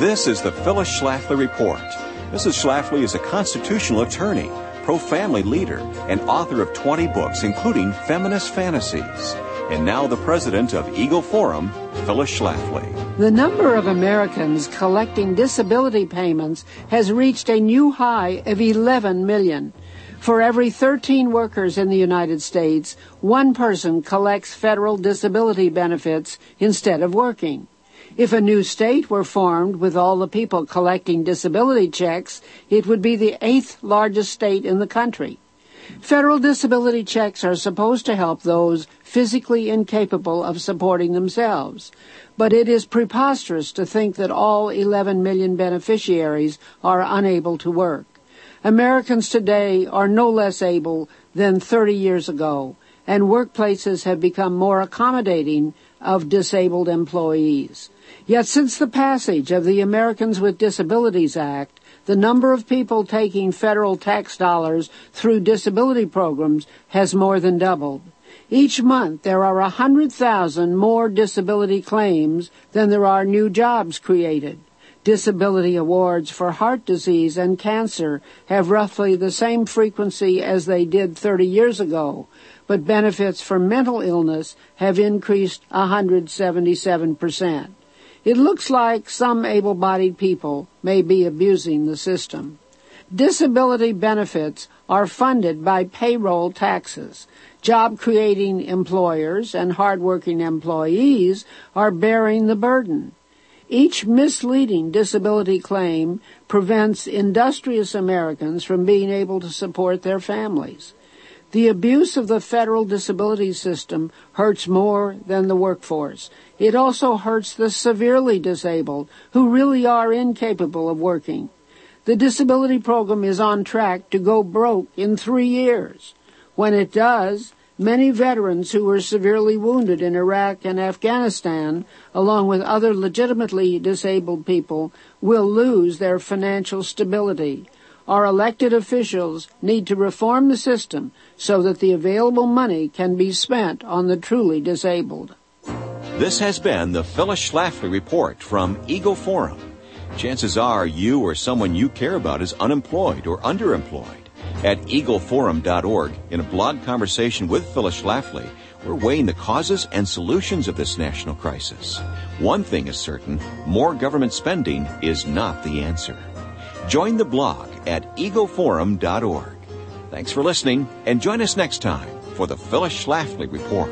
This is the Phyllis Schlafly Report. Mrs. Schlafly is a constitutional attorney, pro-family leader, and author of 20 books, including Feminist Fantasies. And now the president of Eagle Forum, Phyllis Schlafly. The number of Americans collecting disability payments has reached a new high of 11 million. For every 13 workers in the United States, one person collects federal disability benefits instead of working. If a new state were formed with all the people collecting disability checks, it would be the 8th largest state in the country. Federal disability checks are supposed to help those physically incapable of supporting themselves, but it is preposterous to think that all 11 million beneficiaries are unable to work. Americans today are no less able than 30 years ago, and workplaces have become more accommodating of disabled employees. Yet since the passage of the Americans with Disabilities Act, the number of people taking federal tax dollars through disability programs has more than doubled. Each month there are 100,000 more disability claims than there are new jobs created. Disability awards for heart disease and cancer have roughly the same frequency as they did 30 years ago, but benefits for mental illness have increased 177%. It looks like some able-bodied people may be abusing the system. Disability benefits are funded by payroll taxes. Job-creating employers and hard-working employees are bearing the burden. Each misleading disability claim prevents industrious Americans from being able to support their families. The abuse of the federal disability system hurts more than the workforce. It also hurts the severely disabled who really are incapable of working. The disability program is on track to go broke in 3 years. When it does, many veterans who were severely wounded in Iraq and Afghanistan, along with other legitimately disabled people, will lose their financial stability. Our elected officials need to reform the system so that the available money can be spent on the truly disabled. This has been the Phyllis Schlafly Report from Eagle Forum. Chances are you or someone you care about is unemployed or underemployed. At eagleforum.org, in a blog conversation with Phyllis Schlafly, we're weighing the causes and solutions of this national crisis. One thing is certain, more government spending is not the answer. Join the blog at eagleforum.org. Thanks for listening, and join us next time for the Phyllis Schlafly Report.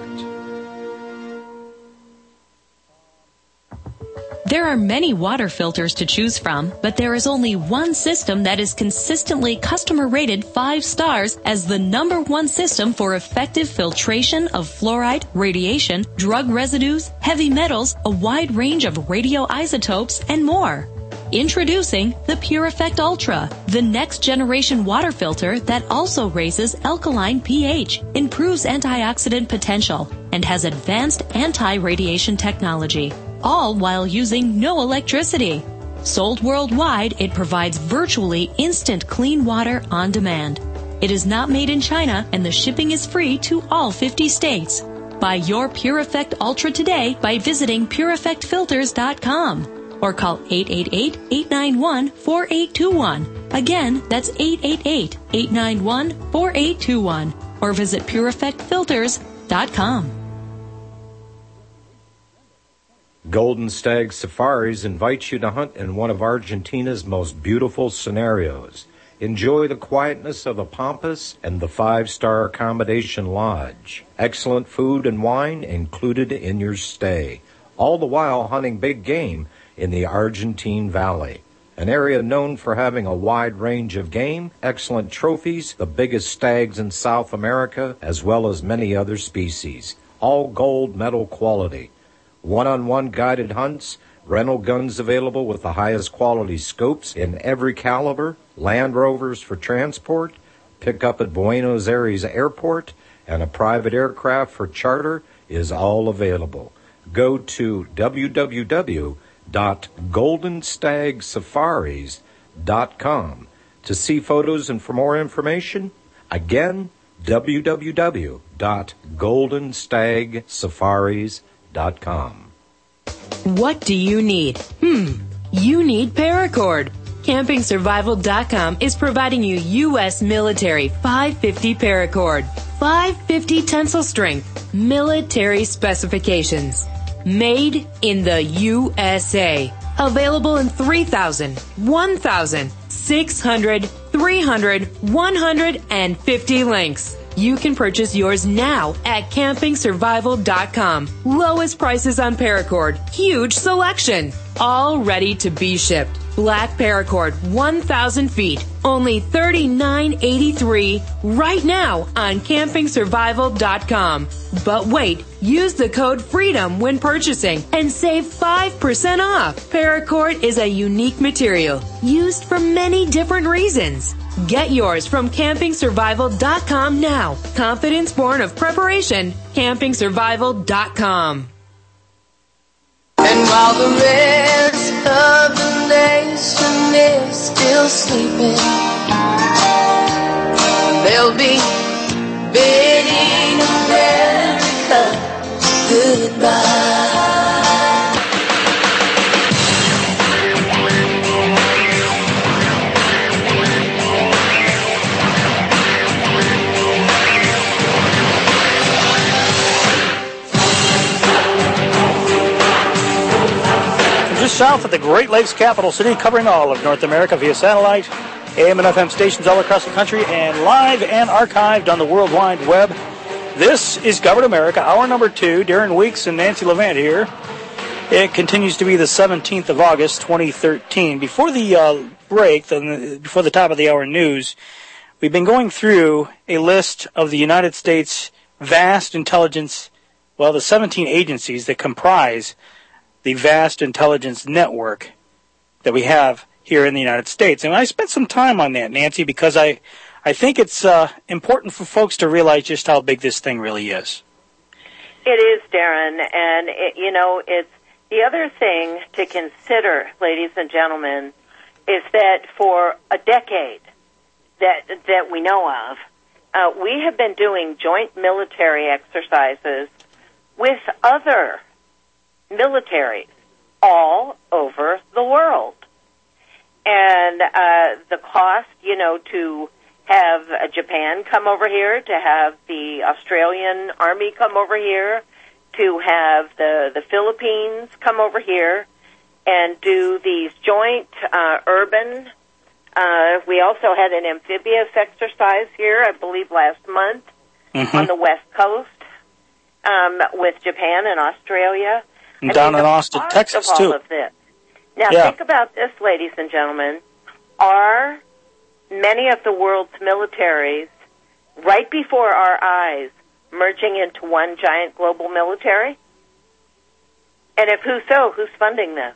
There are many water filters to choose from, but there is only one system that is consistently customer rated 5 stars as the #1 system for effective filtration of fluoride, radiation, drug residues, heavy metals, a wide range of radioisotopes, and more. Introducing the Pure Effect Ultra, the next generation water filter that also raises alkaline pH, improves antioxidant potential, and has advanced anti-radiation technology, all while using no electricity. Sold worldwide, it provides virtually instant clean water on demand. It is not made in China, and the shipping is free to all 50 states. Buy your Pure Effect Ultra today by visiting PureEffectFilters.com. or call 888-891-4821. Again, that's 888-891-4821. Or visit PureEffectFilters.com. Golden Stag Safaris invites you to hunt in one of Argentina's most beautiful scenarios. Enjoy the quietness of the Pampas and the 5-star accommodation lodge. Excellent food and wine included in your stay. All the while hunting big game in the Argentine Valley, an area known for having a wide range of game, excellent trophies, the biggest stags in South America, as well as many other species, all gold medal quality. One-on-one guided hunts, rental guns available with the highest quality scopes in every caliber, Land Rovers for transport, pick up at Buenos Aires Airport, and a private aircraft for charter is all available. Go to www.goldenstagsafaris.com to see photos and for more information. Again, www.goldenstagsafaris.com. What do you need? You need Paracord. CampingSurvival.com is providing you U.S. military 550 Paracord. 550 tensile strength, military specifications. Made in the USA. Available in 3,000, 1,000, 600, 300, 150 lengths. You can purchase yours now at CampingSurvival.com. Lowest prices on Paracord. Huge selection. All ready to be shipped. Black Paracord, 1,000 feet. Only $39.83 right now on CampingSurvival.com. But wait, use the code FREEDOM when purchasing and save 5% off. Paracord is a unique material used for many different reasons. Get yours from CampingSurvival.com now. Confidence born of preparation. CampingSurvival.com. And while the rest of the nation is still sleeping, they'll be bidding America goodbye. Just south of the Great Lakes capital city, covering all of North America via satellite, AM and FM stations all across the country, and live and archived on the World Wide Web. This is Govern America, hour number 2. Darren Weeks and Nancy Levant here. It continues to be the 17th of August, 2013. Before the break, before the top of the hour news, we've been going through a list of the United States' vast intelligence, the 17 agencies that comprise the vast intelligence network that we have here in the United States. And I spent some time on that, Nancy, because I think it's important for folks to realize just how big this thing really is. It is, Darren, and it's the other thing to consider, ladies and gentlemen, is that for a decade that we know of, we have been doing joint military exercises with other militaries all over the world. And the cost, to have Japan come over here, to have the Australian Army come over here, to have the Philippines come over here and do these joint urban. We also had an amphibious exercise here, I believe, last month on the West Coast with Japan and Australia. Down in Austin, Texas, of all too. Of this. Now, think about this, ladies and gentlemen. Are many of the world's militaries, right before our eyes, merging into one giant global military? And if who's funding this?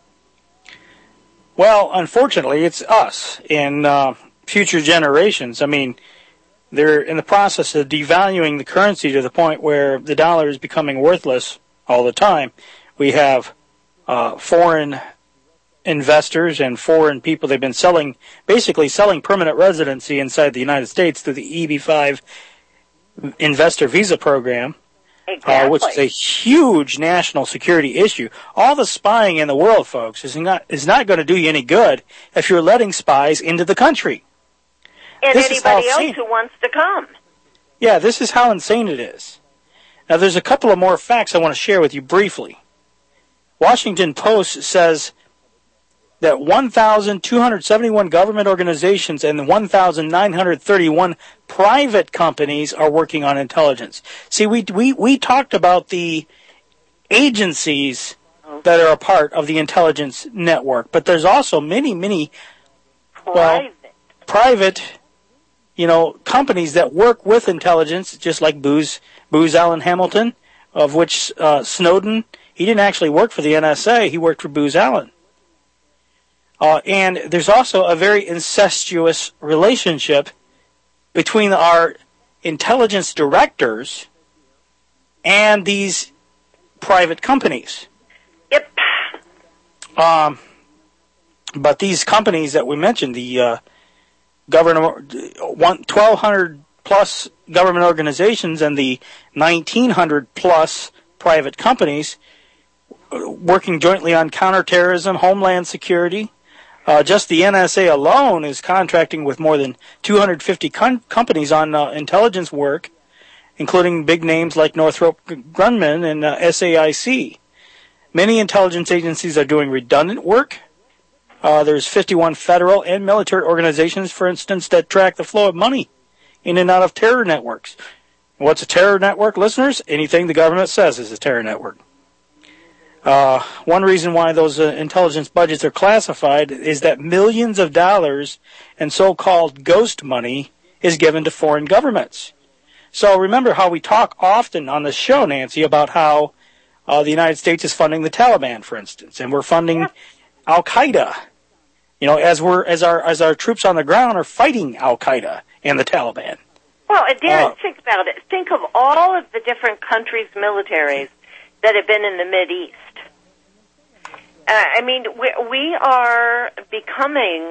Well, unfortunately, it's us in future generations. I mean, they're in the process of devaluing the currency to the point where the dollar is becoming worthless all the time. We have foreign investors and foreign people. They've been basically selling permanent residency inside the United States through the EB-5 investor visa program, which is a huge national security issue. All the spying in the world, folks, is not going to do you any good if you're letting spies into the country. And anybody else who wants to come. Yeah, this is how insane it is. Now, there's a couple of more facts I want to share with you briefly. Washington Post says that 1,271 government organizations and 1,931 private companies are working on intelligence. See, we talked about the agencies that are a part of the intelligence network, but there's also many private companies that work with intelligence, just like Booz Allen Hamilton, of which Snowden, he didn't actually work for the NSA, he worked for Booz Allen. And there's also a very incestuous relationship between our intelligence directors and these private companies. Yep. But these companies that we mentioned, the 1,200 plus government organizations and the 1,900 plus private companies, working jointly on counterterrorism, homeland security. Just the NSA alone is contracting with more than 250 companies on intelligence work, including big names like Northrop Grumman and SAIC. Many intelligence agencies are doing redundant work. There's 51 federal and military organizations, for instance, that track the flow of money in and out of terror networks. What's a terror network, listeners? Anything the government says is a terror network. One reason why those intelligence budgets are classified is that millions of dollars in so-called ghost money is given to foreign governments. So remember how we talk often on the show, Nancy, about how the United States is funding the Taliban, for instance, and we're funding Al-Qaeda. You know, as our troops on the ground are fighting Al-Qaeda and the Taliban. Well, Darren, think about it. Think of all of the different countries' militaries that have been in the Mideast. I mean, we are becoming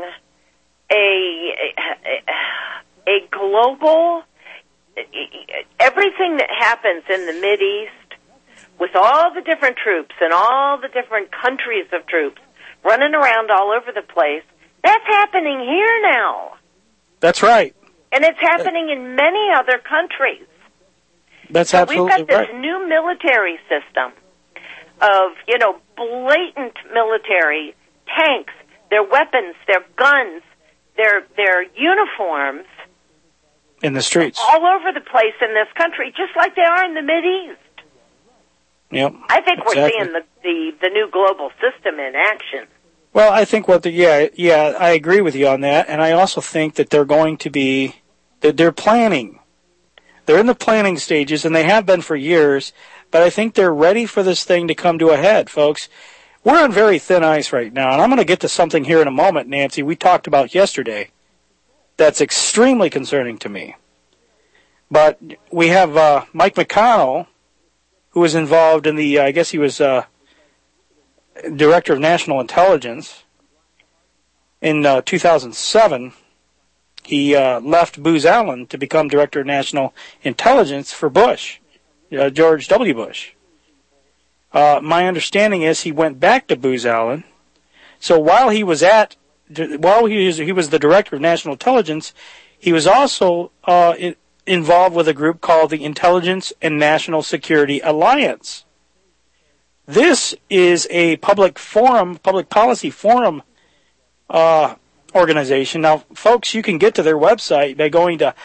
a global. Everything that happens in the Mideast, with all the different troops and all the different countries of troops running around all over the place, that's happening here now. That's right. And it's happening in many other countries. That's absolutely right. We've got this new military system of, blatant military tanks, their weapons, their guns, their uniforms. In the streets. All over the place in this country, just like they are in the Mideast. Yep. I think we're seeing the new global system in action. Well, I think I agree with you on that, and I also think that they're planning. They're in the planning stages, and they have been for years, but I think they're ready for this thing to come to a head, folks. We're on very thin ice right now, and I'm going to get to something here in a moment, Nancy, we talked about yesterday that's extremely concerning to me. But we have Mike McConnell, who was involved in I guess he was Director of National Intelligence in 2007. He left Booz Allen to become Director of National Intelligence for Bush, George W. Bush. My understanding is he went back to Booz Allen. So while he was the Director of National Intelligence, he was also involved with a group called the Intelligence and National Security Alliance. This is a public policy forum organization. Now, folks, you can get to their website by going to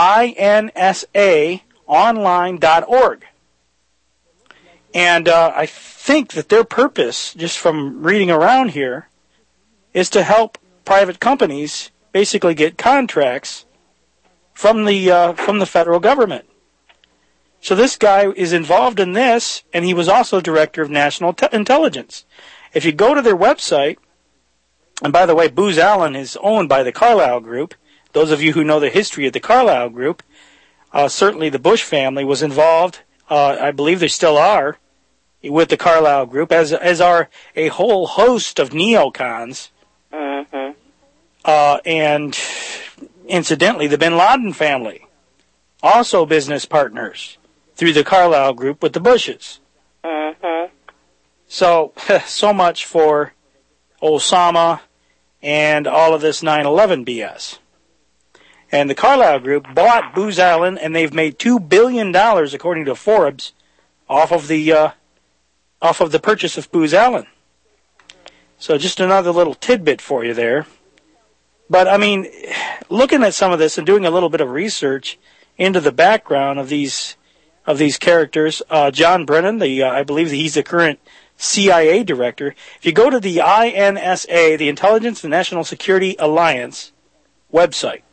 insaonline.org. And I think that their purpose, just from reading around here, is to help private companies basically get contracts from the federal government. So this guy is involved in this, and he was also Director of National Intelligence. If you go to their website, and by the way, Booz Allen is owned by the Carlyle Group. Those of you who know the history of the Carlyle Group, certainly the Bush family was involved. I believe they still are with the Carlyle Group, as are a whole host of neocons. Mm-hmm. And incidentally, the Bin Laden family, also business partners through the Carlyle Group with the Bushes. Mm-hmm. So much for Osama and all of this 9/11 BS. And the Carlyle Group bought Booz Allen, and they've made $2 billion, according to Forbes, off of the purchase of Booz Allen. So just another little tidbit for you there. But I mean, looking at some of this and doing a little bit of research into the background of these characters, John Brennan, I believe that he's the current CIA director. If you go to the INSA, the Intelligence and National Security Alliance website,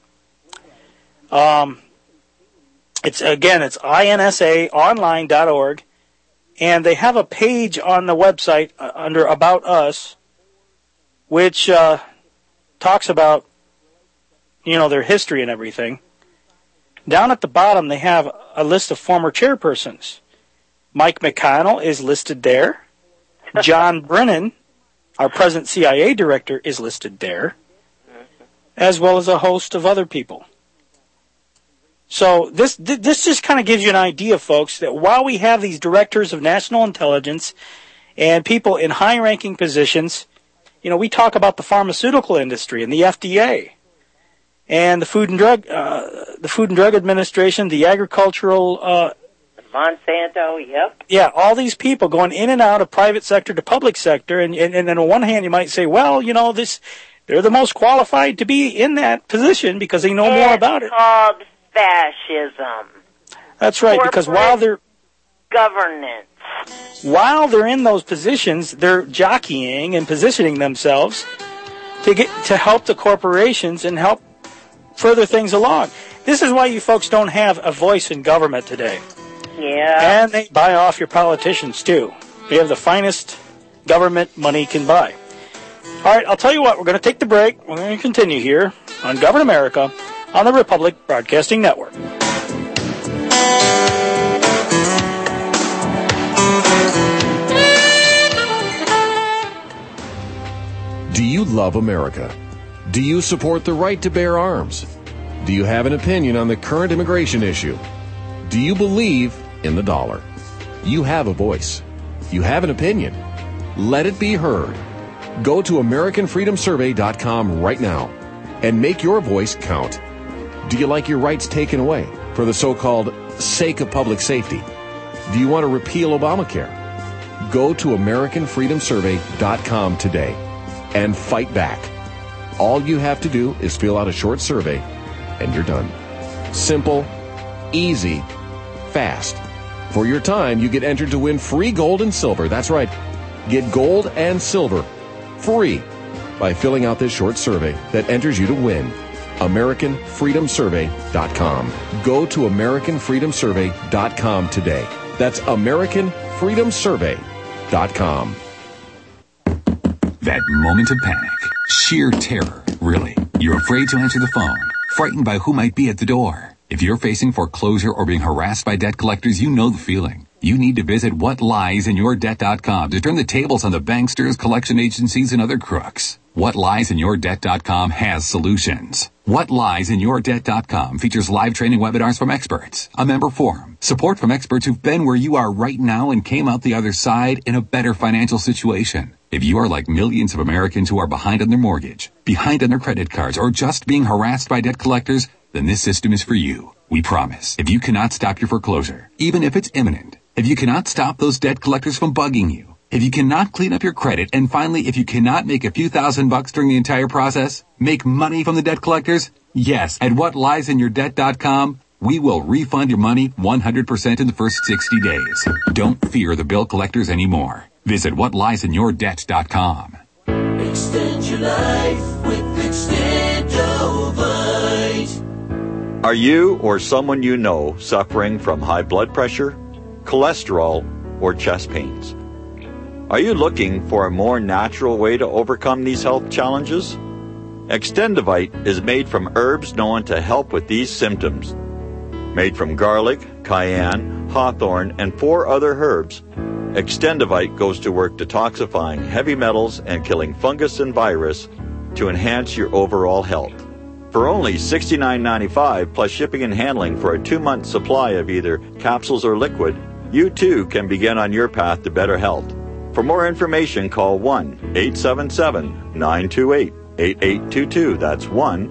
it's insaonline.org, and they have a page on the website under About Us, which talks about their history and everything. Down at the bottom, they have a list of former chairpersons. Mike McConnell is listed there. John Brennan, our present CIA director, is listed there, as well as a host of other people. So this just kind of gives you an idea, folks, that while we have these directors of national intelligence and people in high-ranking positions. You know, we talk about the pharmaceutical industry and the FDA and the Food and Drug Administration, the agricultural Monsanto, yep. Yeah, all these people going in and out of private sector to public sector, and on one hand you might say, well, you know, they're the most qualified to be in that position because they know more about it. It's called fascism. That's right, because while they're in those positions, they're jockeying and positioning themselves to help the corporations and help further things along. This is why you folks don't have a voice in government today. Yeah. And they buy off your politicians, too. They have the finest government money can buy. All right, I'll tell you what. We're going to take the break. We're going to continue here on Govern America on the Republic Broadcasting Network. Do you love America? Do you support the right to bear arms? Do you have an opinion on the current immigration issue? Do you believe in the dollar? You have a voice. You have an opinion. Let it be heard. Go to AmericanFreedomSurvey.com right now and make your voice count. Do you like your rights taken away for the so-called sake of public safety? Do you want to repeal Obamacare? Go to AmericanFreedomSurvey.com today and fight back. All you have to do is fill out a short survey and you're done. Simple, easy, fast. For your time, you get entered to win free gold and silver. That's right. Get gold and silver free by filling out this short survey that enters you to win. AmericanFreedomSurvey.com. Go to AmericanFreedomSurvey.com today. That's AmericanFreedomSurvey.com. That moment of panic. Sheer terror, really. You're afraid to answer the phone. Frightened by who might be at the door. If you're facing foreclosure or being harassed by debt collectors, you know the feeling. You need to visit whatliesInYourDebt.com to turn the tables on the banksters, collection agencies, and other crooks. WhatLiesInYourDebt.com has solutions. WhatLiesInYourDebt.com features live training webinars from experts, a member forum, support from experts who've been where you are right now and came out the other side in a better financial situation. If you are like millions of Americans who are behind on their mortgage, behind on their credit cards, or just being harassed by debt collectors, then this system is for you. We promise. If you cannot stop your foreclosure, even if it's imminent, if you cannot stop those debt collectors from bugging you, if you cannot clean up your credit, and finally, if you cannot make a few $1,000 during the entire process, make money from the debt collectors, yes, at WhatLiesInYourDebt.com, we will refund your money 100% in the first 60 days. Don't fear the bill collectors anymore. Visit WhatLiesInYourDebt.com. Extend your life with Extendovite. Are you or someone you know suffering from high blood pressure, cholesterol, or chest pains? Are you looking for a more natural way to overcome these health challenges? Extendovite is made from herbs known to help with these symptoms. Made from garlic, cayenne, hawthorn, and 4 other herbs, Extendovite goes to work detoxifying heavy metals and killing fungus and virus to enhance your overall health. For only $69.95 plus shipping and handling for a 2-month supply of either capsules or liquid, you too can begin on your path to better health. For more information, call 1-877-928-8822. That's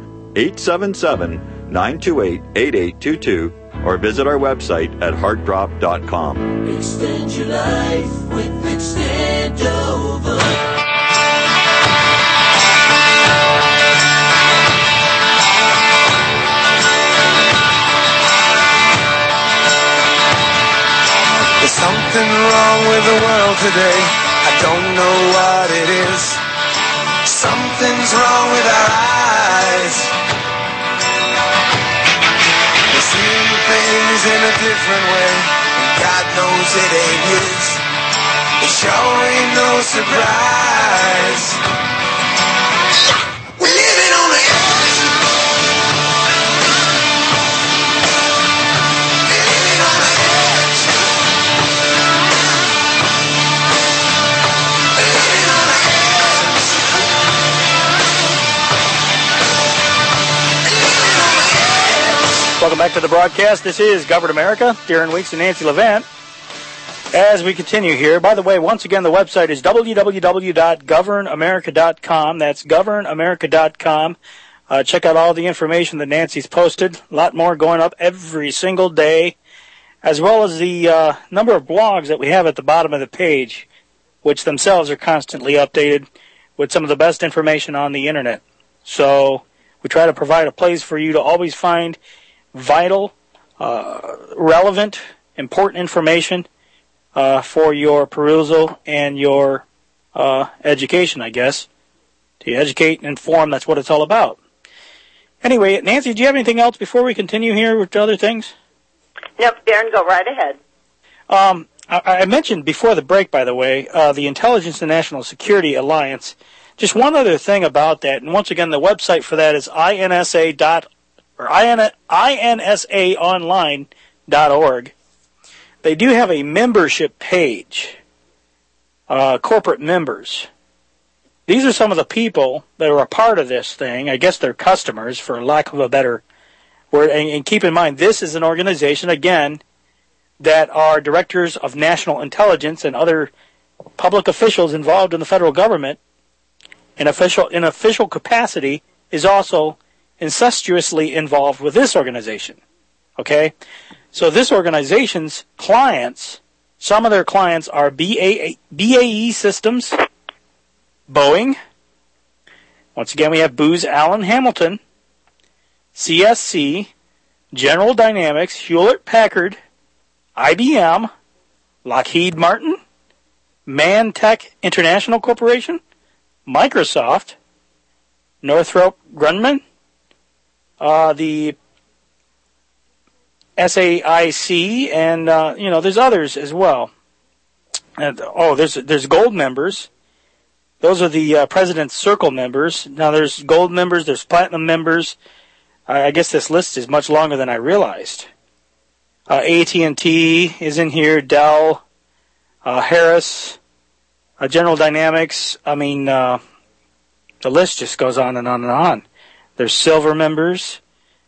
1-877-928-8822. Or visit our website at heartdrop.com. Extend your life with Extendovite. There's something wrong with the world today. I don't know what it is. Something's wrong with our eyes. We're seeing things in a different way, and God knows it ain't his. It sure ain't no surprise. We're living on the edge. Living on the edge. Living on the edge. Living on the edge. Welcome back to the broadcast. This is Govern America. Darren Weeks and Nancy Levant. As we continue here, by the way, once again, the website is www.governamerica.com. That's governamerica.com. Check out all the information that Nancy's posted. A lot more going up every single day, as well as the number of blogs that we have at the bottom of the page, which themselves are constantly updated with some of the best information on the Internet. So we try to provide a place for you to always find vital, relevant, important information for your perusal and your education, I guess. To educate and inform, that's what it's all about. Anyway, Nancy, do you have anything else before we continue here with other things? Nope, Darren, go right ahead. I mentioned before the break, by the way, the Intelligence and National Security Alliance. Just one other thing about that, and once again, the website for that is insaonline.org. They do have a membership page, corporate members. These are some of the people that are a part of this thing. I guess they're customers, for lack of a better word. And keep in mind, this is an organization, again, that are directors of national intelligence and other public officials involved in the federal government in official capacity is also incestuously involved with this organization. Okay? So this organization's clients, some of their clients are BAE Systems, Boeing. Once again, we have Booz Allen Hamilton, CSC, General Dynamics, Hewlett-Packard, IBM, Lockheed Martin, ManTech International Corporation, Microsoft, Northrop Grumman, the SAIC, and there's others as well. And, there's gold members. Those are the President's Circle members. Now there's gold members, there's platinum members. I guess this list is much longer than I realized. AT&T is in here, Dell, Harris, General Dynamics. I mean, the list just goes on and on and on. There's silver members.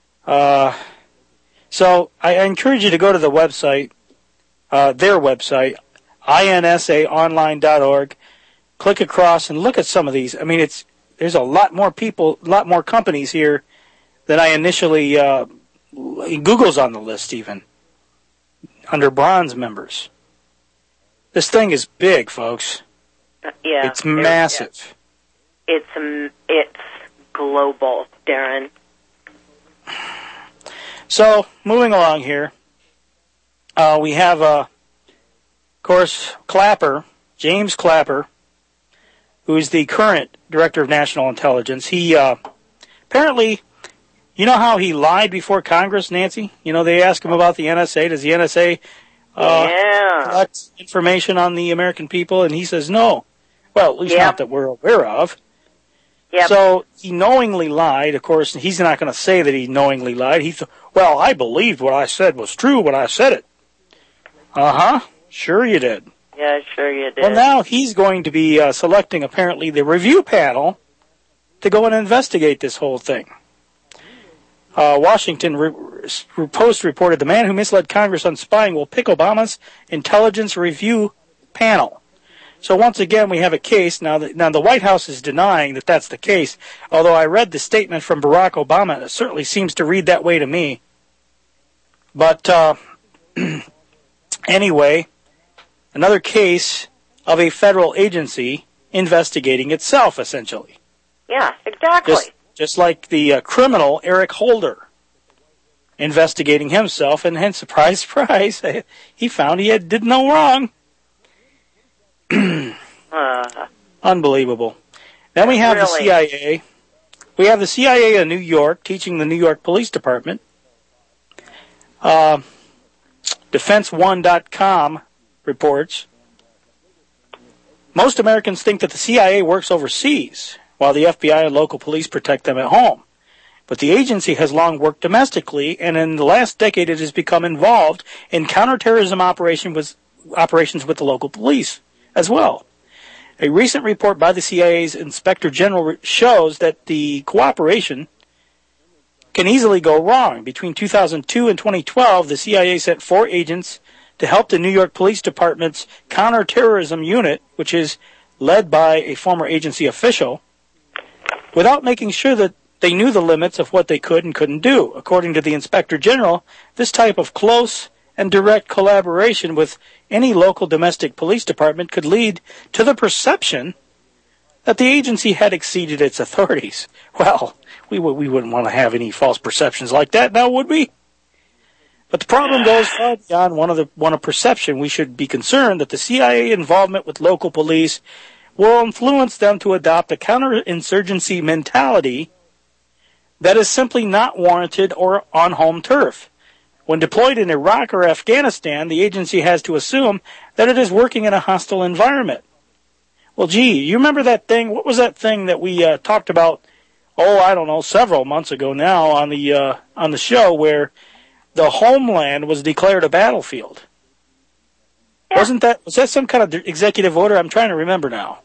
So I encourage you to go to the website, their website, insaonline.org. Click across and look at some of these. I mean, there's a lot more people, a lot more companies here than I initially, Google's on the list even, under bronze members. This thing is big, folks. Yeah. It's massive. Yeah. It's global, Darren. So, moving along here, we have, of course, Clapper, James Clapper, who is the current Director of National Intelligence. He apparently, you know how he lied before Congress, Nancy? You know, they asked him about the NSA. Does the NSA collect information on the American people? And he says no. Well, at least not that we're aware of. Yep. So he knowingly lied. Of course, he's not going to say that he knowingly lied. He thought, well, I believed what I said was true when I said it. Uh-huh. Sure you did. Yeah, sure you did. Well, now he's going to be selecting, apparently, the review panel to go and investigate this whole thing. Washington Post reported the man who misled Congress on spying will pick Obama's intelligence review panel. So once again, we have a case. Now the White House is denying that that's the case, although I read the statement from Barack Obama, and it certainly seems to read that way to me. But anyway, another case of a federal agency investigating itself, essentially. Yeah, exactly. Just like the criminal Eric Holder investigating himself, and hence, surprise, surprise, he found he did no wrong. Unbelievable. Then we have the CIA. We have the CIA in New York teaching the New York Police Department. Defense1.com reports, most Americans think that the CIA works overseas, while the FBI and local police protect them at home. But the agency has long worked domestically, and in the last decade it has become involved in counterterrorism operations with the local police as well. A recent report by the CIA's Inspector General shows that the cooperation can easily go wrong. Between 2002 and 2012, the CIA sent 4 agents to help the New York Police Department's counterterrorism unit, which is led by a former agency official, without making sure that they knew the limits of what they could and couldn't do. According to the Inspector General, this type of close and direct collaboration with any local domestic police department could lead to the perception that the agency had exceeded its authorities. Well, we wouldn't want to have any false perceptions like that now, would we? But the problem goes far beyond one of perception. We should be concerned that the CIA involvement with local police will influence them to adopt a counterinsurgency mentality that is simply not warranted or on home turf. When deployed in Iraq or Afghanistan, the agency has to assume that it is working in a hostile environment. Well, gee, you remember that thing? What was that thing that we talked about, several months ago now on the show, where the homeland was declared a battlefield? Yeah. Was that some kind of executive order? I'm trying to remember now.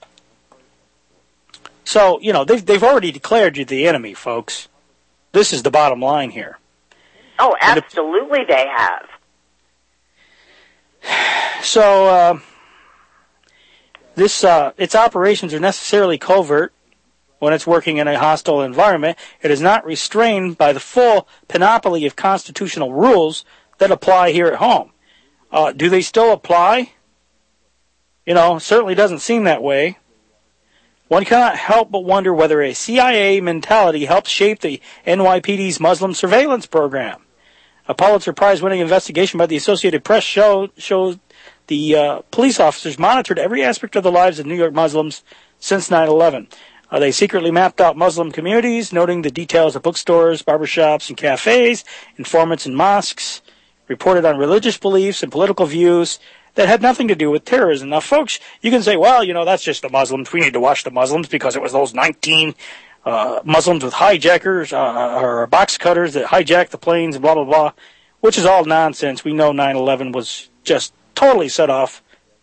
So, they've already declared you the enemy, folks. This is the bottom line here. Oh, absolutely they have. So, its operations are necessarily covert when it's working in a hostile environment. It is not restrained by the full panoply of constitutional rules that apply here at home. Do they still apply? Certainly doesn't seem that way. One cannot help but wonder whether a CIA mentality helped shape the NYPD's Muslim surveillance program. A Pulitzer Prize-winning investigation by the Associated Press showed the police officers monitored every aspect of the lives of New York Muslims since 9/11. They secretly mapped out Muslim communities, noting the details of bookstores, barbershops, and cafes, informants in mosques, reported on religious beliefs and political views that had nothing to do with terrorism. Now, folks, you can say, well, that's just the Muslims. We need to watch the Muslims because it was those 19 Muslims with hijackers or box cutters that hijacked the planes and blah, blah, blah, which is all nonsense. We know 9/11 was just totally set off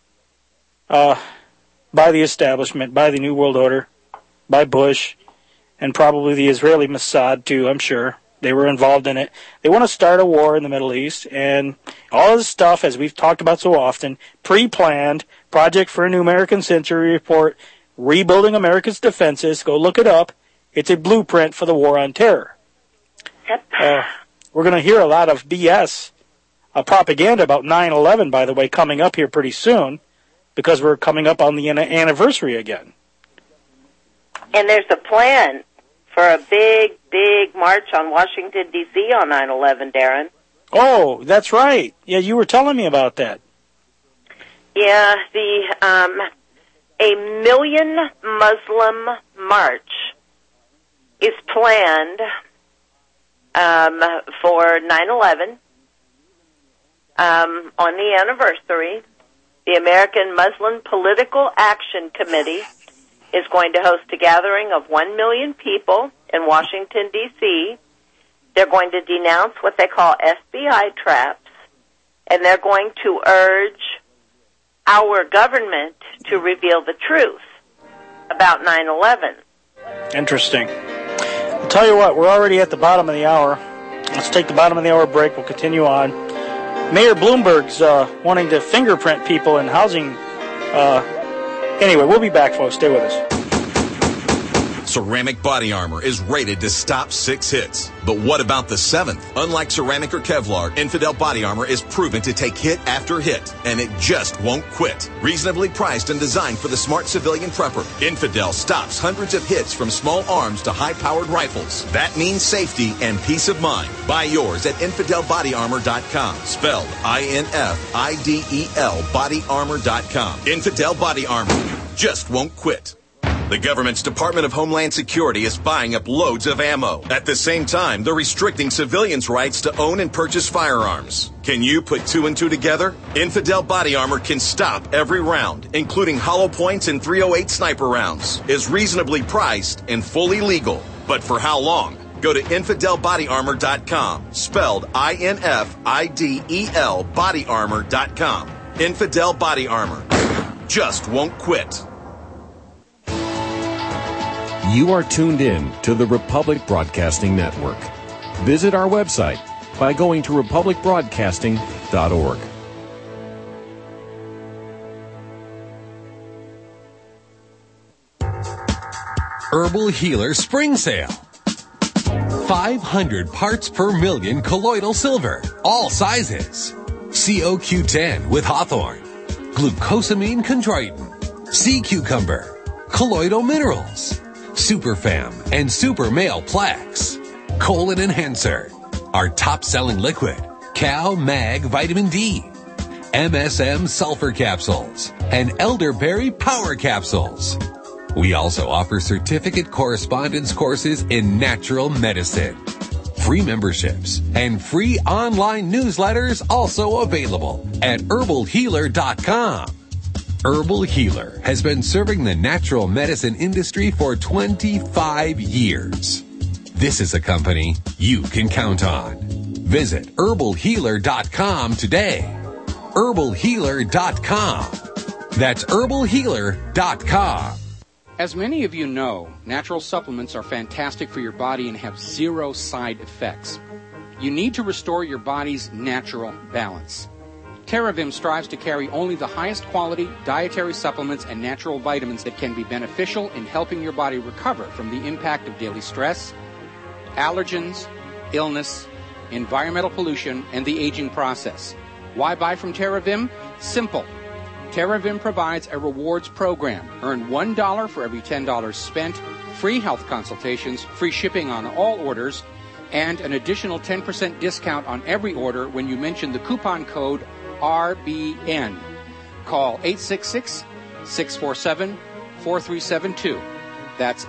by the establishment, by the New World Order, by Bush, and probably the Israeli Mossad, too, I'm sure. They were involved in it. They want to start a war in the Middle East, and all of this stuff, as we've talked about so often, pre-planned, Project for a New American Century report, Rebuilding America's Defenses, go look it up. It's a blueprint for the war on terror. We're going to hear a lot of BS propaganda about 9/11, by the way, coming up here pretty soon, because we're coming up on the anniversary again. And there's a plan for a big, big march on Washington, D.C. on 9/11, Darren. Oh, that's right. Yeah, you were telling me about that. Yeah, a million Muslim march is planned for 9/11 on the anniversary. The American Muslim Political Action Committee is going to host a gathering of 1 million people in Washington, D.C. They're going to denounce what they call FBI traps, and they're going to urge our government to reveal the truth about 9/11. Interesting. I'll tell you what, we're already at the bottom of the hour. Let's take the bottom of the hour break. We'll continue on. Mayor Bloomberg's wanting to fingerprint people in housing. Anyway, we'll be back, folks. Stay with us. Ceramic body armor is rated to stop 6 hits. But what about the 7th? Unlike ceramic or Kevlar, Infidel body armor is proven to take hit after hit, and it just won't quit. Reasonably priced and designed for the smart civilian prepper, Infidel stops hundreds of hits from small arms to high-powered rifles. That means safety and peace of mind. Buy yours at InfidelBodyArmor.com. Spelled INFIDEL BodyArmor.com. Infidel Body Armor just won't quit. The government's Department of Homeland Security is buying up loads of ammo. At the same time, they're restricting civilians' rights to own and purchase firearms. Can you put 2 and 2 together? Infidel Body Armor can stop every round, including hollow points and .308 sniper rounds. Is reasonably priced and fully legal. But for how long? Go to InfidelBodyArmor.com. Spelled INFIDEL BodyArmor.com. Infidel Body Armor just won't quit. You are tuned in to the Republic Broadcasting Network. Visit our website by going to republicbroadcasting.org. Herbal Healer Spring Sale. 500 parts per million colloidal silver, all sizes. COQ10 with Hawthorne. Glucosamine chondroitin. Sea cucumber. Colloidal minerals. Superfam and Super Male Plex. Colon Enhancer. Our top-selling liquid. Cal Mag Vitamin D. MSM Sulfur Capsules. And Elderberry Power Capsules. We also offer certificate correspondence courses in natural medicine. Free memberships and free online newsletters also available at herbalhealer.com. Herbal Healer has been serving the natural medicine industry for 25 years. This is a company you can count on. Visit herbalhealer.com today. herbalhealer.com. That's herbalhealer.com. As many of you know, natural supplements are fantastic for your body and have zero side effects. You need to restore your body's natural balance. TerraVim strives to carry only the highest quality dietary supplements and natural vitamins that can be beneficial in helping your body recover from the impact of daily stress, allergens, illness, environmental pollution, and the aging process. Why buy from TerraVim? Simple. TerraVim provides a rewards program. Earn $1 for every $10 spent, free health consultations, free shipping on all orders, and an additional 10% discount on every order when you mention the coupon code RBN. Call 866-647-4372. That's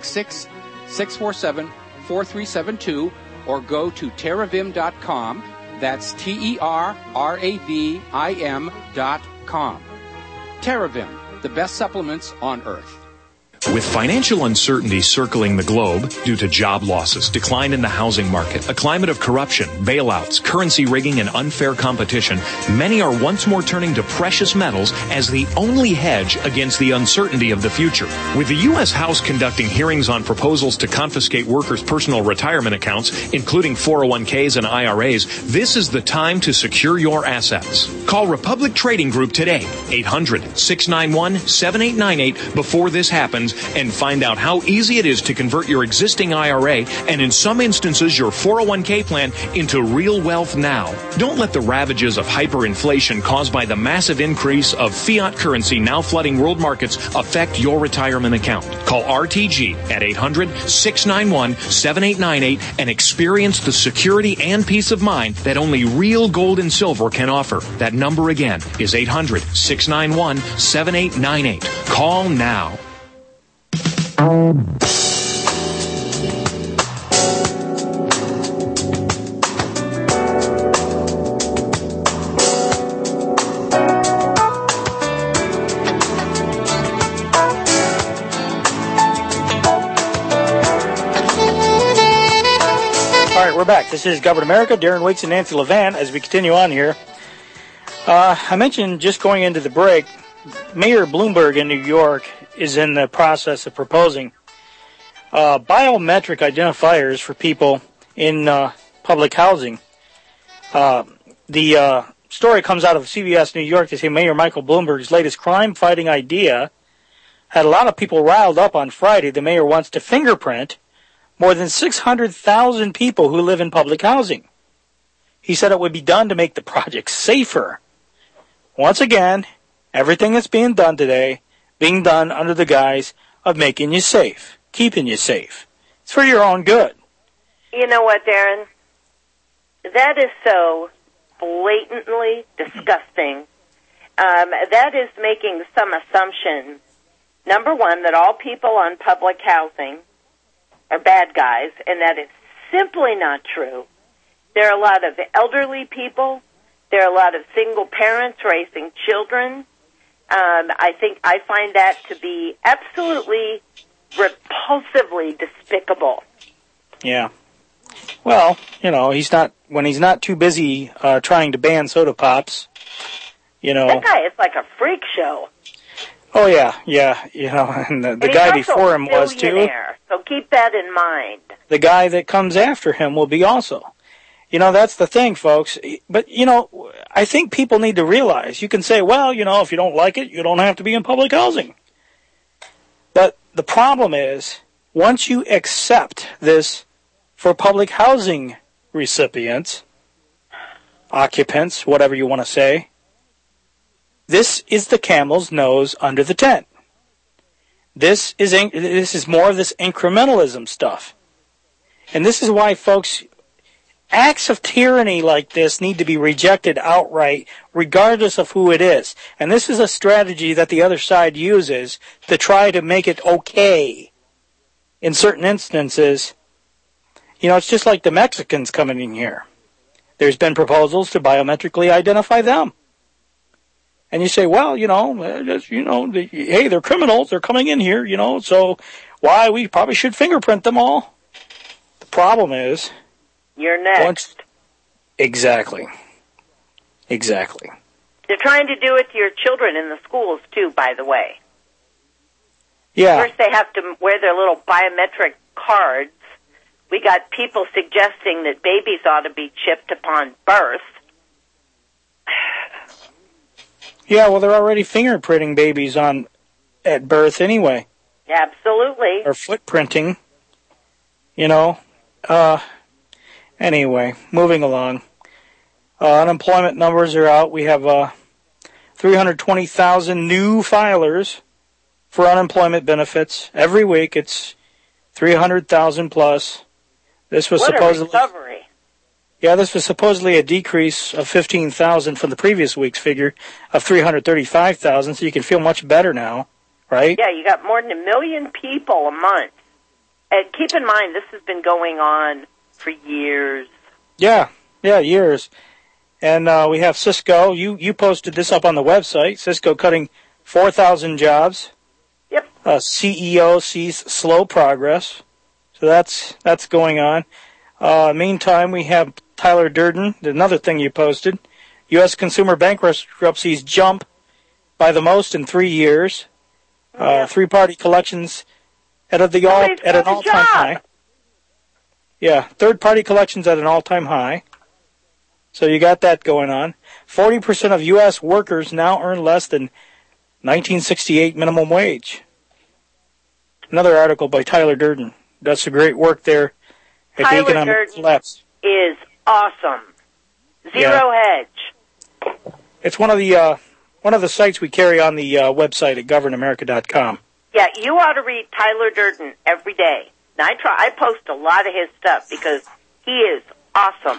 866-647-4372, or go to TerraVim.com. That's TerraVim.com. TerraVim, the best supplements on earth. With financial uncertainty circling the globe due to job losses, decline in the housing market, a climate of corruption, bailouts, currency rigging, and unfair competition, many are once more turning to precious metals as the only hedge against the uncertainty of the future. With the U.S. House conducting hearings on proposals to confiscate workers' personal retirement accounts, including 401ks and IRAs, this is the time to secure your assets. Call Republic Trading Group today, 800-691-7898, before this happens, and find out how easy it is to convert your existing IRA and, in some instances, your 401k plan into real wealth now. Don't let the ravages of hyperinflation caused by the massive increase of fiat currency now flooding world markets affect your retirement account. Call RTG at 800-691-7898 and experience the security and peace of mind that only real gold and silver can offer. That number again is 800-691-7898. Call now. We're back. This is Government America. Darren Weeks and Nancy Levan as we continue on here. I mentioned just going into the break, Mayor Bloomberg in New York is in the process of proposing biometric identifiers for people in public housing. The story comes out of CBS New York. They say Mayor Michael Bloomberg's latest crime-fighting idea had a lot of people riled up on Friday. The mayor wants to fingerprint more than 600,000 people who live in public housing. He said it would be done to make the project safer. Once again, everything that's being done today, being done under the guise of making you safe, keeping you safe. It's for your own good. You know what, Darren? That is so blatantly disgusting. That is making some assumption. Number one, that all people on public housing are bad guys, and that is simply not true. There are a lot of elderly people. There are a lot of single parents raising children. I find that to be absolutely repulsively despicable. Yeah. Well, when he's not too busy trying to ban soda pops, That guy is like a freak show. Oh, yeah, and the guy before him was too. So keep that in mind. The guy that comes after him will be also. That's the thing, folks. But, I think people need to realize, you can say, well, if you don't like it, you don't have to be in public housing. But the problem is, once you accept this for public housing recipients, occupants, whatever you want to say, this is the camel's nose under the tent. This is more of this incrementalism stuff. And this is why, folks, acts of tyranny like this need to be rejected outright, regardless of who it is. And this is a strategy that the other side uses to try to make it okay. In certain instances, you know, it's just like the Mexicans coming in here. There's been proposals to biometrically identify them. And you say, well, hey, they're criminals. They're coming in here, so why we probably should fingerprint them all. The problem is... You're next. Exactly. They're trying to do it to your children in the schools, too, by the way. Yeah. First, they have to wear their little biometric cards. We got people suggesting that babies ought to be chipped upon birth. Yeah, well, they're already fingerprinting babies at birth anyway. Absolutely. Or footprinting, Anyway, moving along. Unemployment numbers are out. We have 320,000 new filers for unemployment benefits. Every week it's 300,000 plus. This was supposedly a recovery. Yeah, this was supposedly a decrease of 15,000 from the previous week's figure of 335,000, so you can feel much better now, right? Yeah, you got more than 1 million people a month. And keep in mind, this has been going on for years. Yeah, years. And we have Cisco. You posted this up on the website. Cisco cutting 4,000 jobs. Yep. CEO sees slow progress. So that's going on. Meantime, we have Tyler Durden, another thing you posted. U.S. consumer bankruptcies jump by the most in 3 years. Three-party collections at an all-time high. Yeah, third-party collections at an all-time high. So you got that going on. 40% of U.S. workers now earn less than 1968 minimum wage. Another article by Tyler Durden. Does some great work there at the Economic Collapse. Is awesome. Zero Hedge. It's one of the sites we carry on the website at governamerica.com. Yeah, you ought to read Tyler Durden every day. Now, I post a lot of his stuff because he is awesome.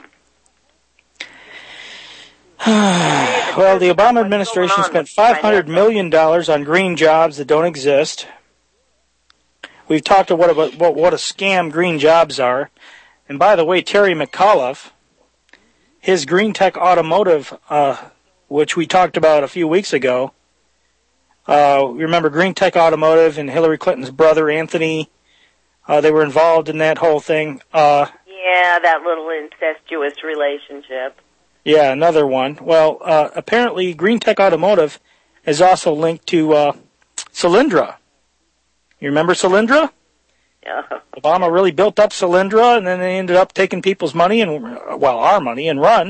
Well, the Obama administration spent $500 million on green jobs that don't exist. We've talked about what a scam green jobs are. And by the way, Terry McAuliffe, his Green Tech Automotive, which we talked about a few weeks ago, remember Green Tech Automotive and Hillary Clinton's brother, Anthony, they were involved in that whole thing. Yeah, that little incestuous relationship. Yeah, another one. Well, apparently Green Tech Automotive is also linked to Solyndra. You remember Solyndra? Yeah. Obama really built up Solyndra, and then they ended up taking people's money, our money, and run.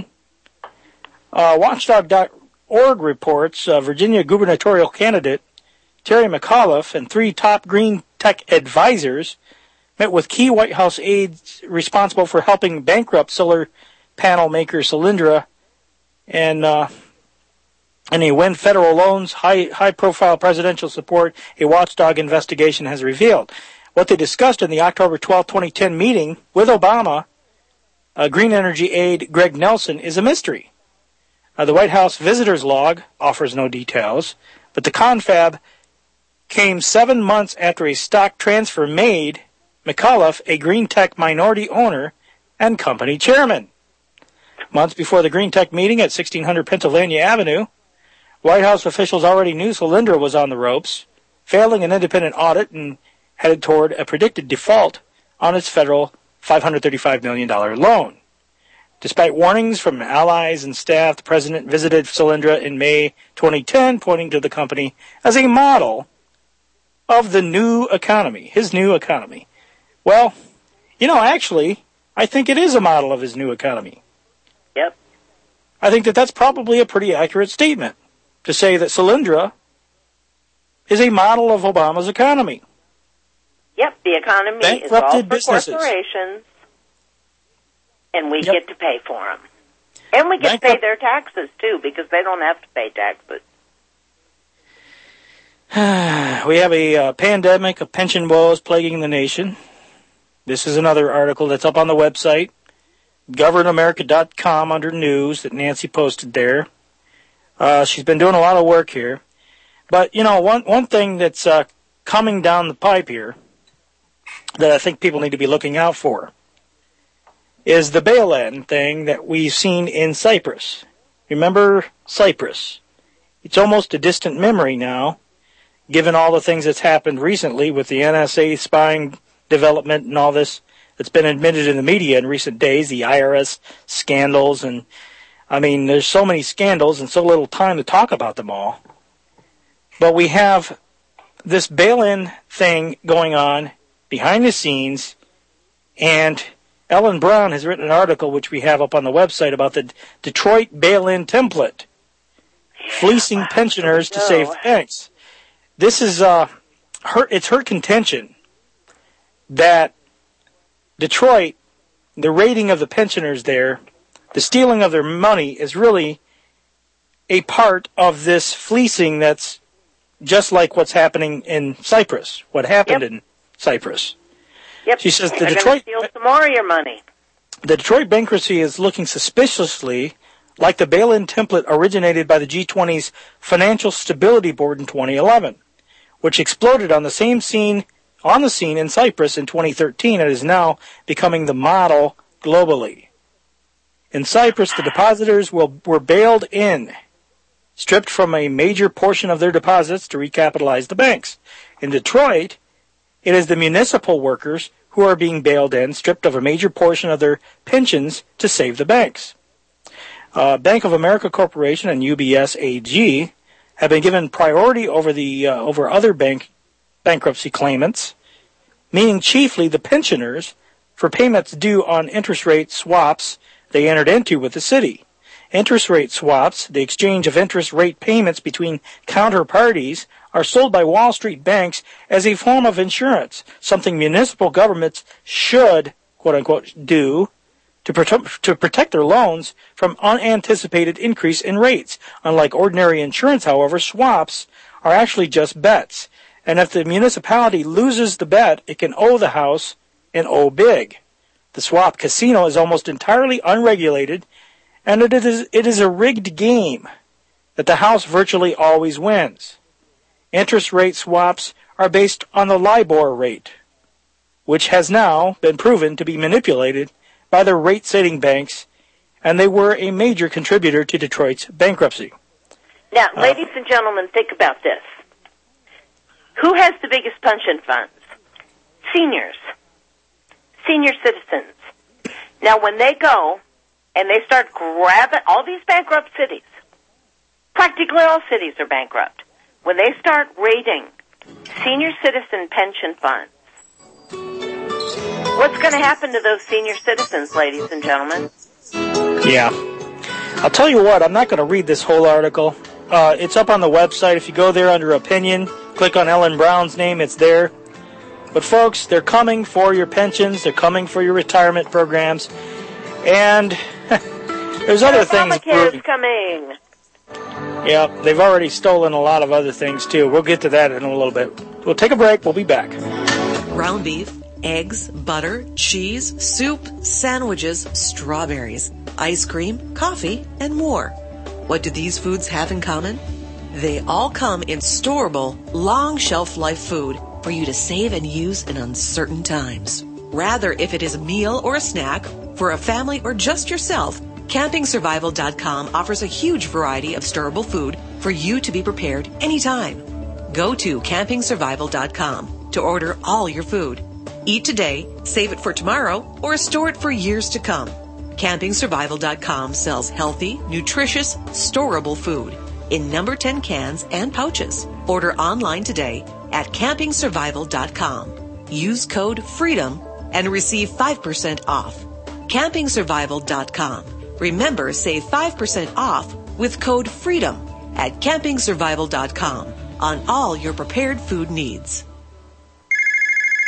Watchdog.org reports Virginia gubernatorial candidate Terry McAuliffe and 3 top green tech advisors met with key White House aides responsible for helping bankrupt solar panel maker Solyndra and they win federal loans, high-profile presidential support, a watchdog investigation has revealed. What they discussed in the October 12, 2010 meeting with Obama, green energy aide Greg Nelson, is a mystery. The White House visitor's log offers no details, but the confab came 7 months after a stock transfer made McAuliffe a green tech minority owner and company chairman. Months before the green tech meeting at 1600 Pennsylvania Avenue, White House officials already knew Solyndra was on the ropes, failing an independent audit and headed toward a predicted default on its federal $535 million loan. Despite warnings from allies and staff, the president visited Solyndra in May 2010, pointing to the company as a model of the new economy, his new economy. Well, actually, I think it is a model of his new economy. Yep. I think that's probably a pretty accurate statement to say that Solyndra is a model of Obama's economy. Yep, the economy is all for corporations, and we get to pay for them. And we get to pay their taxes, too, because they don't have to pay taxes. We have a pandemic of pension woes plaguing the nation. This is another article that's up on the website, governamerica.com, under news that Nancy posted there. She's been doing a lot of work here. But, you know, one thing that's coming down the pipe here that I think people need to be looking out for is the bail-in thing that we've seen in Cyprus. Remember Cyprus? It's almost a distant memory now, given all the things that's happened recently with the NSA spying development and all this that's been admitted in the media in recent days, the IRS scandals, and, I mean, there's so many scandals and so little time to talk about them all. But we have this bail-in thing going on behind the scenes, and Ellen Brown has written an article, which we have up on the website, about the Detroit bail-in template, fleecing pensioners to save banks. This is it's her contention that Detroit, the raiding of the pensioners there, the stealing of their money, is really a part of this fleecing that's just like what's happening in Cyprus, what happened in Cyprus. Yep. She says They're going to steal some more of your money. The Detroit bankruptcy is looking suspiciously like the bail-in template originated by the G20's Financial Stability Board in 2011, which exploded on the scene in Cyprus in 2013 and is now becoming the model globally. In Cyprus, the depositors were bailed in, stripped from a major portion of their deposits to recapitalize the banks. In Detroit, it is the municipal workers who are being bailed in, stripped of a major portion of their pensions to save the banks. Bank of America Corporation and UBS AG have been given priority over other bankruptcy claimants, meaning chiefly the pensioners, for payments due on interest rate swaps they entered into with the city. Interest rate swaps, the exchange of interest rate payments between counterparties, are sold by Wall Street banks as a form of insurance, something municipal governments should, quote-unquote, do to protect their loans from unanticipated increase in rates. Unlike ordinary insurance, however, swaps are actually just bets. And if the municipality loses the bet, it can owe the house and owe big. The swap casino is almost entirely unregulated, and it is a rigged game that the house virtually always wins. Interest rate swaps are based on the LIBOR rate, which has now been proven to be manipulated by the rate-setting banks, and they were a major contributor to Detroit's bankruptcy. Now, ladies and gentlemen, think about this. Who has the biggest pension funds? Seniors. Senior citizens. Now, when they go and they start grabbing all these bankrupt cities, practically all cities are bankrupt. When they start raiding senior citizen pension funds, what's going to happen to those senior citizens, ladies and gentlemen? Yeah. I'll tell you what, I'm not going to read this whole article. It's up on the website. If you go there under opinion, click on Ellen Brown's name, it's there. But folks, they're coming for your pensions, they're coming for your retirement programs, and there's other things. Obamacare's coming. Yeah, they've already stolen a lot of other things, too. We'll get to that in a little bit. We'll take a break. We'll be back. Ground beef, eggs, butter, cheese, soup, sandwiches, strawberries, ice cream, coffee, and more. What do these foods have in common? They all come in storable, long shelf life food for you to save and use in uncertain times. Rather, if it is a meal or a snack, for a family or just yourself, CampingSurvival.com offers a huge variety of storable food for you to be prepared anytime. Go to CampingSurvival.com to order all your food. Eat today, save it for tomorrow, or store it for years to come. CampingSurvival.com sells healthy, nutritious, storable food in number 10 cans and pouches. Order online today at CampingSurvival.com. Use code FREEDOM and receive 5% off. CampingSurvival.com. Remember, save 5% off with code FREEDOM at CampingSurvival.com on all your prepared food needs. Don't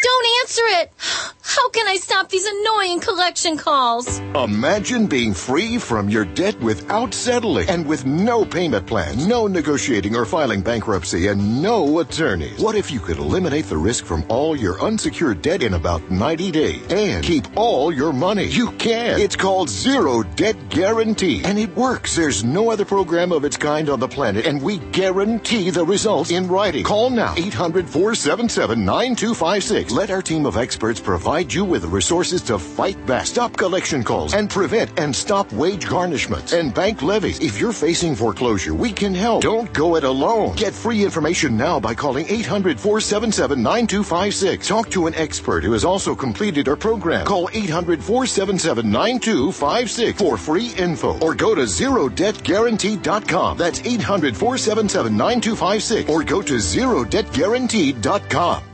answer it. How can I stop these annoying collection calls? Imagine being free from your debt without settling and with no payment plans, no negotiating or filing bankruptcy, and no attorneys. What if you could eliminate the risk from all your unsecured debt in about 90 days and keep all your money? You can. It's called Zero Debt Guarantee, and it works. There's no other program of its kind on the planet, and we guarantee the results in writing. Call now, 800-477-9256. Let our team of experts provide you with the resources to fight back, stop collection calls, and prevent and stop wage garnishments and bank levies. If you're facing foreclosure, we can help. Don't go it alone. Get free information now by calling 800-477-9256. Talk to an expert who has also completed our program. Call 800-477-9256 for free info, or go to ZeroDebtGuarantee.com. That's 800-477-9256, or go to ZeroDebtGuarantee.com.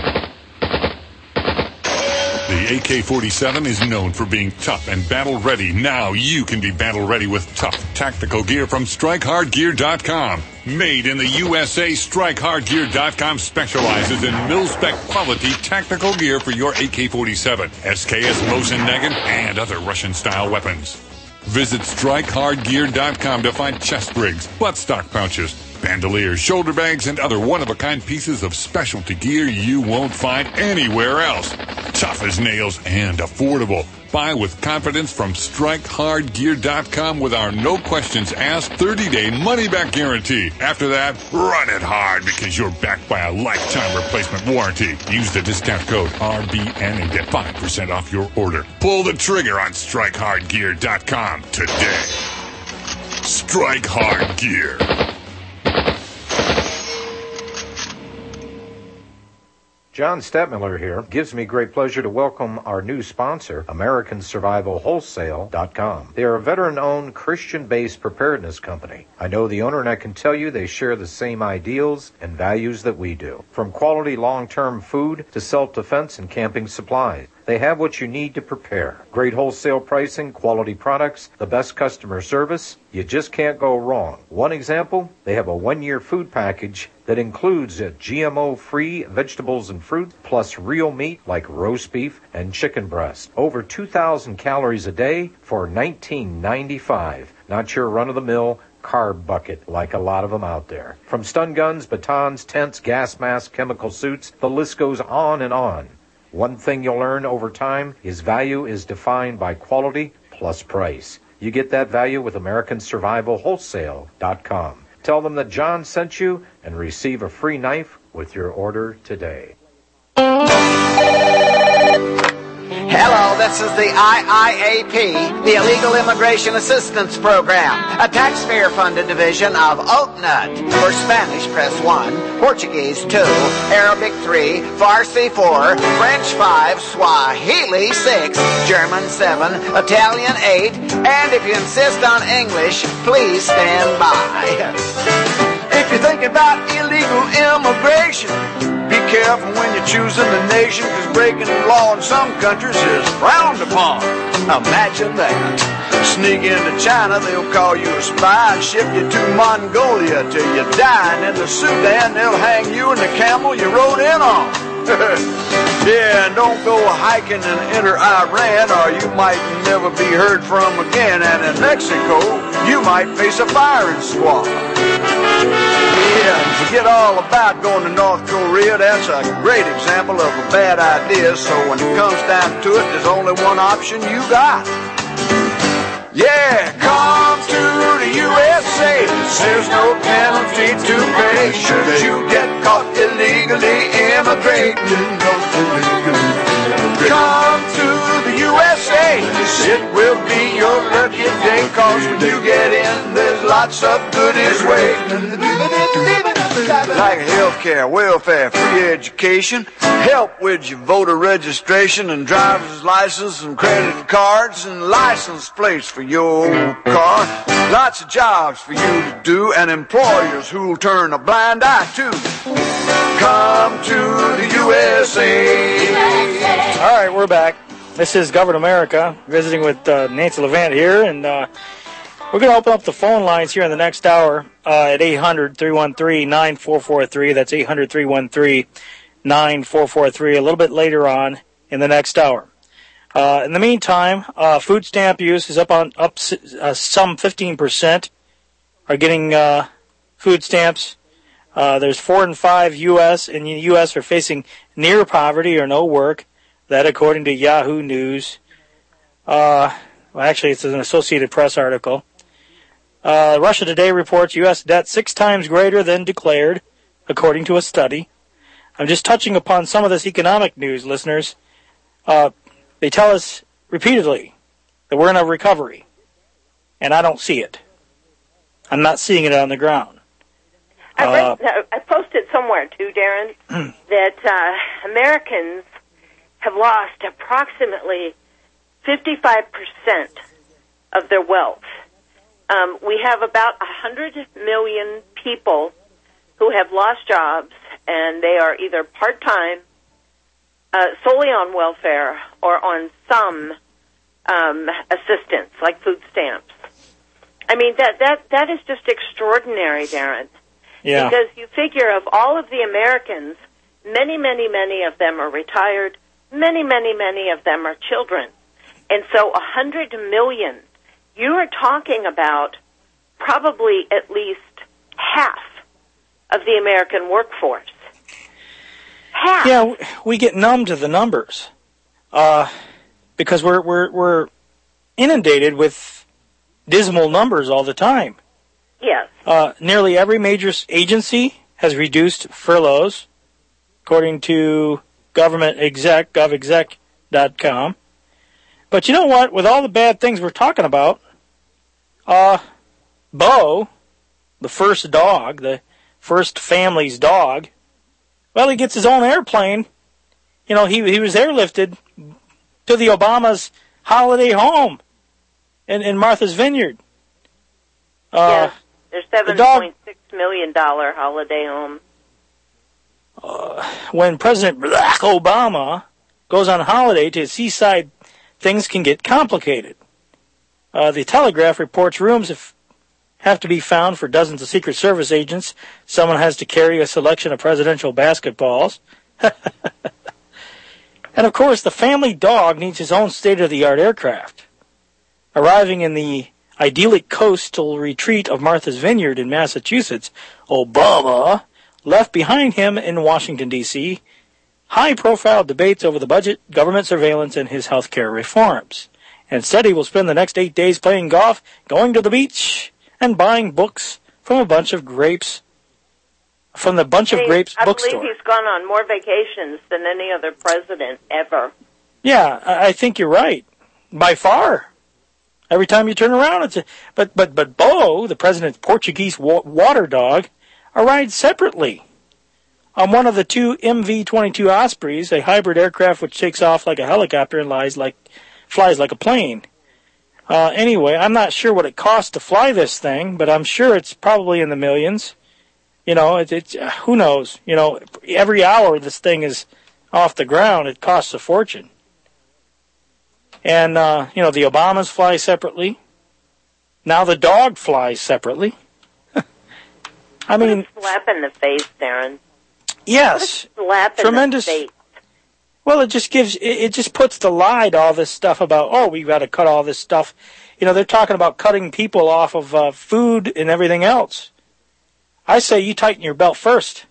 The AK-47 is known for being tough and battle-ready. Now you can be battle-ready with tough tactical gear from StrikeHardGear.com. Made in the USA, StrikeHardGear.com specializes in mil-spec quality tactical gear for your AK-47, SKS Mosin Nagant, and other Russian-style weapons. Visit StrikeHardGear.com to find chest rigs, buttstock pouches, bandoliers, shoulder bags, and other one-of-a-kind pieces of specialty gear you won't find anywhere else. Tough as nails and affordable. Buy with confidence from StrikeHardGear.com with our no-questions-asked 30-day money-back guarantee. After that, run it hard because you're backed by a lifetime replacement warranty. Use the discount code RBN and get 5% off your order. Pull the trigger on StrikeHardGear.com today. Strike Hard Gear. John Stettmiller here. Gives me great pleasure to welcome our new sponsor, AmericanSurvivalWholesale.com. They are a veteran-owned, Christian-based preparedness company. I know the owner, and I can tell you they share the same ideals and values that we do. From quality long-term food to self-defense and camping supplies, they have what you need to prepare. Great wholesale pricing, quality products, the best customer service. You just can't go wrong. One example, they have a 1-year food package that includes GMO-free vegetables and fruit, plus real meat like roast beef and chicken breast. Over 2,000 calories a day for $19.95. Not your run-of-the-mill carb bucket like a lot of them out there. From stun guns, batons, tents, gas masks, chemical suits, the list goes on and on. One thing you'll learn over time is value is defined by quality plus price. You get that value with AmericanSurvivalWholesale.com. Tell them that John sent you and receive a free knife with your order today. Hello, this is the IIAP, the Illegal Immigration Assistance Program, a taxpayer-funded division of OATNUT. For Spanish, press 1, Portuguese 2, Arabic 3, Farsi 4, French 5, Swahili 6, German 7, Italian 8, and if you insist on English, please stand by. If you're thinking about illegal immigration, be careful when you're choosing the nation, because breaking the law in some countries is frowned upon. Imagine that. Sneak into China, they'll call you a spy and ship you to Mongolia till you die. And in the Sudan, they'll hang you and the camel you rode in on. Yeah, and don't go hiking and enter Iran, or you might never be heard from again. And in Mexico, you might face a firing squad. Yeah, forget all about going to North Korea. That's a great example of a bad idea. So when it comes down to it, there's only one option you got. Yeah, come to the USA. There's no penalty to pay should you get caught illegally immigrating. Come to the USA. It will be your lucky day, cause when you get in, there's lots of goodies waiting. Like healthcare, welfare, free education, help with your voter registration and driver's license and credit cards and license plates for your car. Lots of jobs for you to do and employers who'll turn a blind eye to. Come to the USA. All right, we're back. This is Govern America, visiting with Nancy Levant here, and we're going to open up the phone lines here in the next hour at 800-313-9443. That's 800-313-9443. 9443 a little bit later on in the next hour. In the meantime, food stamp use is up some 15% are getting food stamps. There's 4 in 5 U.S. in the U.S. are facing near poverty or no work. That according to Yahoo News. Well, actually, it's an Associated Press article. Russia Today reports U.S. debt 6 times greater than declared, according to a study. I'm just touching upon some of this economic news, listeners. They tell us repeatedly that we're in a recovery, and I don't see it. I'm not seeing it on the ground. I posted somewhere, too, Darren, that Americans have lost approximately 55% of their wealth. We have about 100 million people who have lost jobs, and they are either part-time, solely on welfare, or on some assistance, like food stamps. I mean, that is just extraordinary, Darren. Yeah. Because you figure of all of the Americans, many, many, many of them are retired. Many, many, many of them are children. And so 100 million, you are talking about probably at least half of the American workforce. Half. Yeah, we get numb to the numbers because we're inundated with dismal numbers all the time. Yes. Nearly every major agency has reduced furloughs, according to govexec.com. But you know what? With all the bad things we're talking about, Bo, the first dog, the first family's dog, well, he gets his own airplane. You know, he was airlifted to the Obama's holiday home in Martha's Vineyard. Yes, their $7.6 million holiday home. When President Barack Obama goes on holiday to a seaside, things can get complicated. The Telegraph reports rooms have to be found for dozens of Secret Service agents. Someone has to carry a selection of presidential basketballs. And, of course, the family dog needs his own state-of-the-art aircraft. Arriving in the idyllic coastal retreat of Martha's Vineyard in Massachusetts, Obama left behind him in Washington, D.C., high-profile debates over the budget, government surveillance, and his health care reforms. Instead, he will spend the next 8 days playing golf, going to the beach, and buying books from a bunch of grapes, bookstore. I believe he's gone on more vacations than any other president ever. Yeah, I think you're right. By far. Every time you turn around, but Bo, the president's Portuguese water dog, arrived separately on one of the 2 MV-22 Ospreys, a hybrid aircraft which takes off like a helicopter and flies like a plane. Anyway, I'm not sure what it costs to fly this thing, but I'm sure it's probably in the millions. You know, it's who knows? You know, every hour this thing is off the ground, it costs a fortune. And, you know, the Obamas fly separately. Now the dog flies separately. I mean, what a slap in the face, Darren. Yes. What a slap tremendous. In the face. Well, it just puts the lie to all this stuff about, oh, we've got to cut all this stuff. You know, they're talking about cutting people off of food and everything else. I say you tighten your belt first.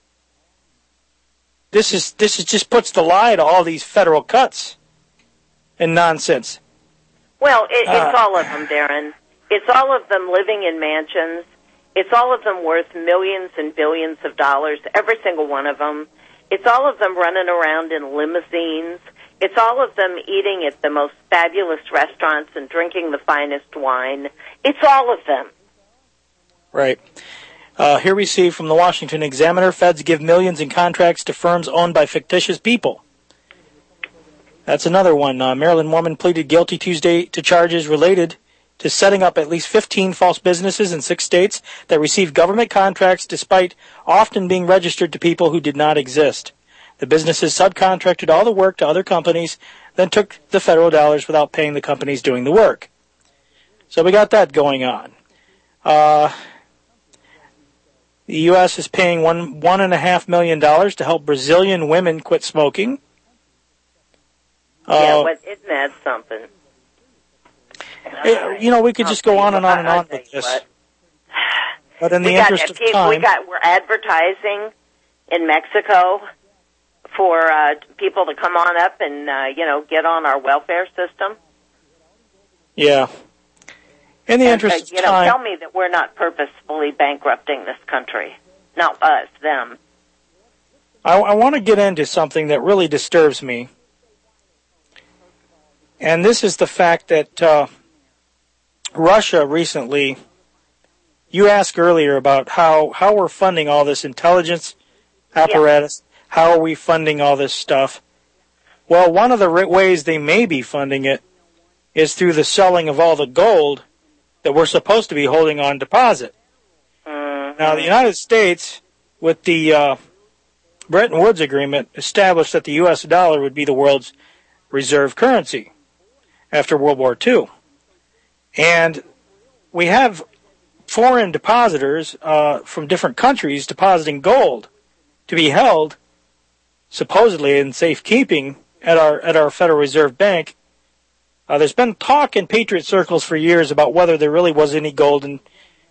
This is just puts the lie to all these federal cuts and nonsense. Well, it's all of them, Darren. It's all of them living in mansions. It's all of them worth millions and billions of dollars, every single one of them. It's all of them running around in limousines. It's all of them eating at the most fabulous restaurants and drinking the finest wine. It's all of them. Right. Here we see from the Washington Examiner, feds give millions in contracts to firms owned by fictitious people. That's another one. Maryland woman pleaded guilty Tuesday to charges related to setting up at least 15 false businesses in 6 states that received government contracts despite often being registered to people who did not exist. The businesses subcontracted all the work to other companies, then took the federal dollars without paying the companies doing the work. So we got that going on. The U.S. is paying $1.5 million to help Brazilian women quit smoking. But isn't that something? We could just go on and on and on with this. But in the interest of time... We're advertising in Mexico for people to come on up and, get on our welfare system. Yeah. In the interest of time... Tell me that we're not purposefully bankrupting this country. Not us, them. I want to get into something that really disturbs me. And this is the fact that Russia recently... You asked earlier about how we're funding all this intelligence apparatus. Yeah. How are we funding all this stuff? Well, one of the ways they may be funding it is through the selling of all the gold that we're supposed to be holding on deposit. Mm-hmm. Now, the United States, with the Bretton Woods Agreement, established that the U.S. dollar would be the world's reserve currency after World War II. And we have foreign depositors from different countries depositing gold to be held supposedly in safekeeping at our Federal Reserve Bank. There's been talk in Patriot circles for years about whether there really was any gold, and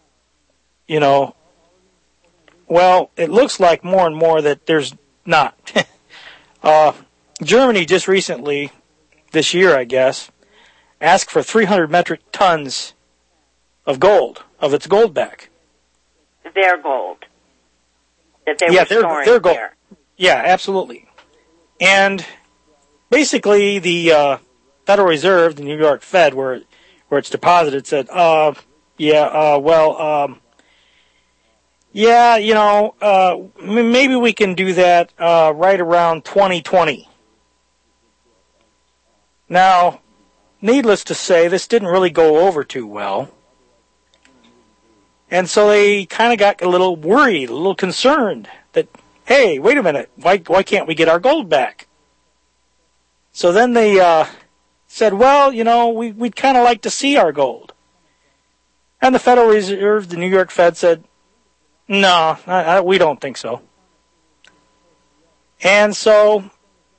well, it looks like more and more that there's not. Germany just recently, this year I guess, asked for 300 metric tons of gold, of its gold back. Their gold. That they were storing their gold. There. Yeah, absolutely. And basically the Federal Reserve, the New York Fed, where it's deposited, said, maybe we can do that right around 2020. Now, needless to say, this didn't really go over too well. And so they kind of got a little worried, a little concerned that, hey, wait a minute, why can't we get our gold back? So then they said, well, we'd kind of like to see our gold. And the Federal Reserve, the New York Fed, said, no, we don't think so. And so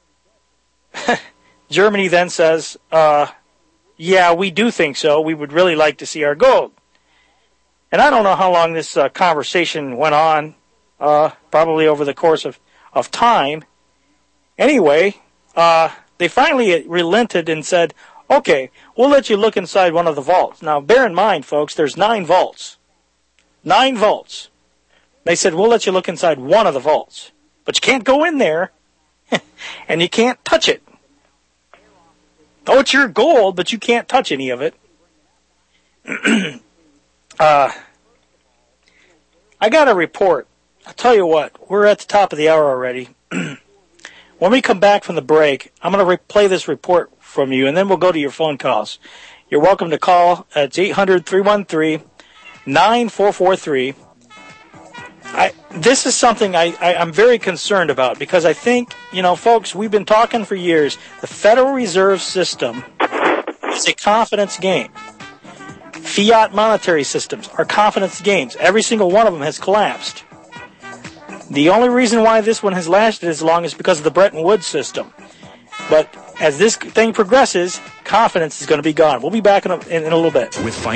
Germany then says, yeah, we do think so. We would really like to see our gold. And I don't know how long this conversation went on, probably over the course of time. Anyway, they finally relented and said, okay, we'll let you look inside one of the vaults. Now, bear in mind, folks, there's 9 vaults. 9 vaults. They said, we'll let you look inside one of the vaults. But you can't go in there, and you can't touch it. Oh, it's your gold, but you can't touch any of it. I got a report. I'll tell you what, we're at the top of the hour already. When we come back from the break, I'm going to play this report from you, and then we'll go to your phone calls. You're welcome to call. It's 800-313-9443. This is something I'm very concerned about because I think, folks, we've been talking for years. The Federal Reserve System is a confidence game. Fiat monetary systems are confidence games. Every single one of them has collapsed. The only reason why this one has lasted as long is because of the Bretton Woods system. But as this thing progresses, confidence is going to be gone. We'll be back in a little bit. With